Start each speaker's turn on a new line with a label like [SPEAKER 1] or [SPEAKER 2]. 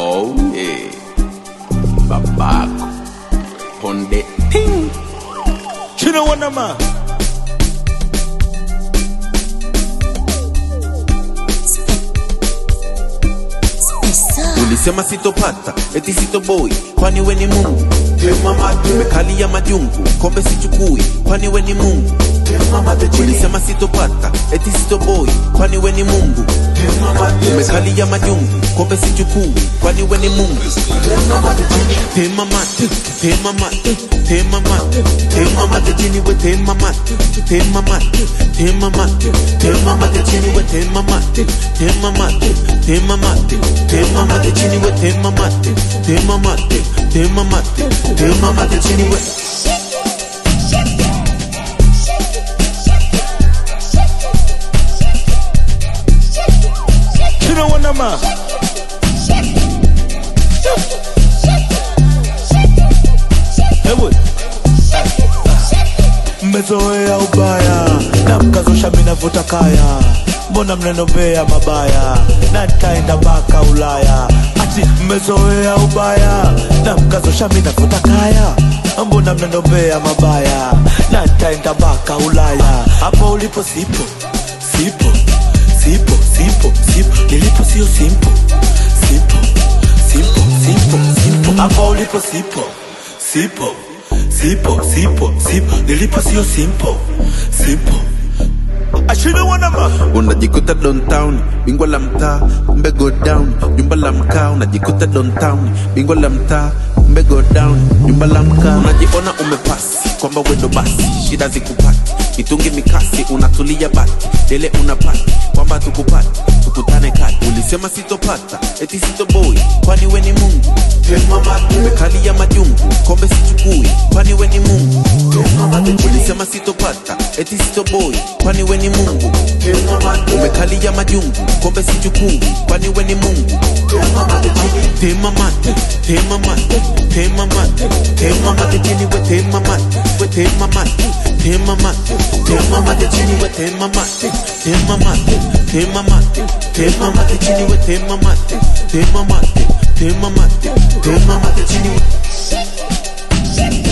[SPEAKER 1] Oh yeah, babako ponde ting.
[SPEAKER 2] Chino wanama.
[SPEAKER 1] Ulisema sitopata, eti sitoboi, kwani we ni Mungu. Umekalia majungu, kombe sichukui, kwani we ni Mungu. Ulisema sitopata, eti sitoboi, kwani we ni Mungu. Umekalia majungu, kombe sichukui, kwani we ni Mungu. Tema mate, tema mate, tema mate, tema mate chini we tema mate, tema mate, tema mate, tema mate chini we tema mate, tema mate, tema mate, tema mate chini we tema mate, tema mate, tema mate, tema mate chini we.
[SPEAKER 2] Chino wanama. Mmezoea ubaya na mkazosha mina vuta kaya. Mbona mnenobea mabaya na nitaenda mpaka Ulaya. Ati mmezoea ubaya na mkazosha mina vuta kaya. Mbona mnenobea mabaya na nitaenda mpaka Ulaya. Hapo ulipo sipo, sipo, sipo, sipo, sipo. Nilipo sio simpo, sipo, sipo, sipo, sipo. Hapo ulipo sipo, sipo, sipo, sipo, sipo. Nilipo sio simple, simple. Ashino wanama.
[SPEAKER 1] Unajikuta downtown, bingwa la mtaa, kumbe go down, jumba la mkaa. Unajikuta downtown, bingwa la mtaa, kumbe go down, jumba la mkaa. Unajiona umepasi, kwamba wendo basi, shida zikupati, mitungi mikasi, unatulia bati, dele unapati, kwamba tukupati, tukutane kati. Ulisema sitopata, eti sitoboi, kwani we ni Mungu. Umekalia majungu, kombe sichukui, kwani we ni Mungu. Ulisema sitopata, eti sitoboi, kwani we ni Mungu. Umekalia majungu, kombe sichukui, kwani we ni Mungu. Tema mate, tema mate, tema mate, tema mate chini we tema mate, we tema mate, tema mate, tema mate chini we tema mate, tema mate, tema mate, tema mate chini we tema mate, tema mate, tema mate, tema mate chini we.